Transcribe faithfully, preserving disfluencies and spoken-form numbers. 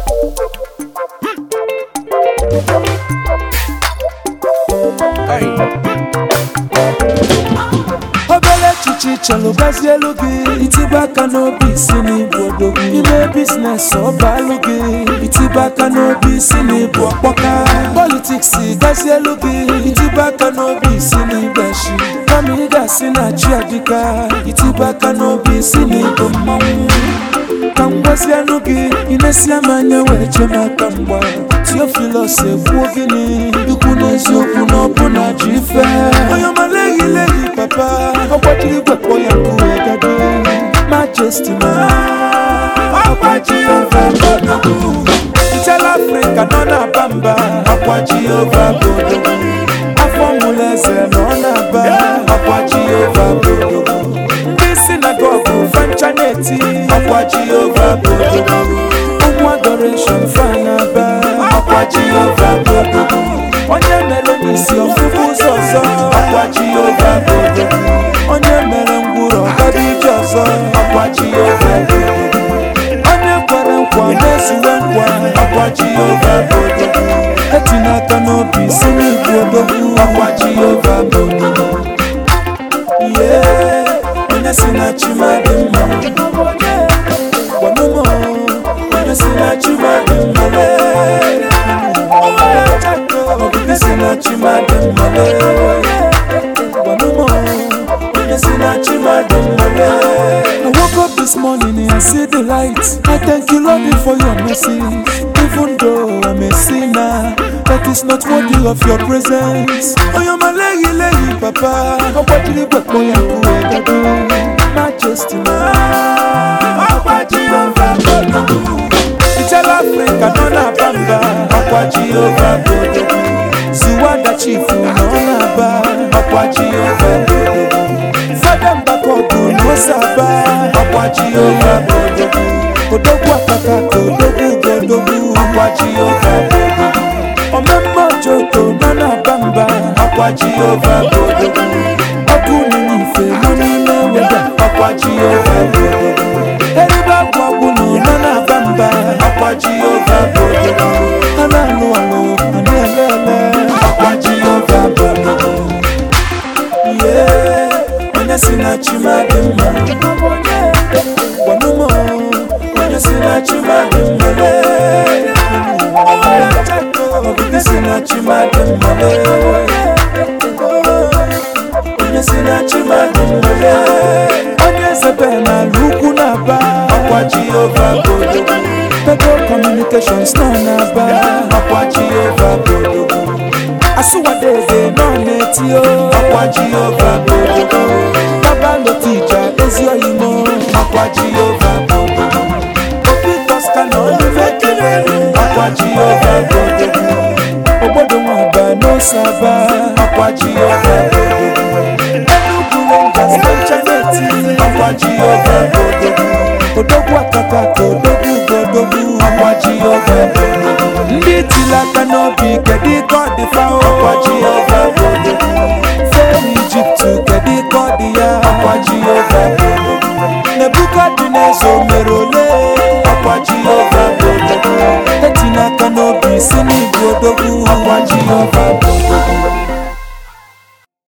Chalo bazielu gi itibaka n'obi si n'igbo dogu ime business ọbalu gi itibaka n'obi si n'igbo ọkpọka politics bazielu gi itibaka n'obi si n'igbashi kama ị ga-asị na chi adịka itibaka n'obi si n'igbo mmanwụ ka mgbazi anụ gị inesi amanya wee chemaka mgba Theophilus ekwuo gịnị ikwu n'eziokwu na ọbụna ji ife onye ọmaleghị leghị papa ọgbajiri gwekpọ ya nkụwe gado Majesty ma ọgbaji ova bodogu Ntela Africa nọ na-aba mba ọgbaji ova bodogu afọ mụleze nọ na-aba ọgbaji ova bodogu ndị sinagogu fancha na-eti ọgbaji ova bodogu ụmụ adoration fanaba ọgbaji ova bodogu onye mere n'isi ọfụfụ ụzọ ọzọ ọgbaji ova bodogu onye mere ngwụrọ ọgaba ije ọzọ ọgbaji ova bodogu onye kwere nkwa na-ezuwe nkwa ọgbaji ova bodogu etinye aka n'obi si n'igbu odogwu ọgbaji ova bodogu ihe onye si na chimadị mma gwanụmọ onye si na chimadị mma onye si na chimadị mma gwanụmọ onye si na chimadị mma. I woke up this morning and I see the light. I thank you, Lord, for your mercy. Even though I'm a sinner, that is not worthy of your presence. Oh, you're my lady, lady, papa. Oh, what did you put me up with? Majesty, man. Oh, what did you do? Ntela Africa, no na bamba. Oh, what did you do? Ziwanda chifu, no na ba. Oh, what did you do? Fadam bakogu, no saba. Oh, what did you do? Kodogu akaka, kodogu godogu. Oh, what did you do? Omembo joto nana bamba akwaji ova bodogu okuni nife moni meweda akwaji ova bodogu eriba gwagunu nana bamba akwaji ova bodogu ananu alo anelele akwaji ova bodogu yeah onye sina chimadi mma wanumo onye sina chimadi mma onye si na chimadị mma onye si na chimadị mma onye zebe na lukwu na-aba ọkwaji ova bodogu Pego Communications nọ na-aba ọkwaji ova bodogu Asụwadeze nọ na-eti ọkwaji ova bodogu Baba Lotija ezi oyimo ọkwaji ova bodogu Obi Koska nọ n'ifekere ọkwaji ova bodogu Obodo nwaba n'osaba akwaji ova bodogu Enugu Rangers Manchaneti akwaji ova bodogu Odogwu akaka kodogu godogu akwaji ova bodogu Ndị tilaka n'obi kedi kọdị fao akwaji ova bodogu Fere Egypt kedi kọdị ya akwaji ova bodogu Nebukadneza mere ole akwaji ova bodogu Etinaka n'obi si n'igwe odogwu akwaji ova bodogu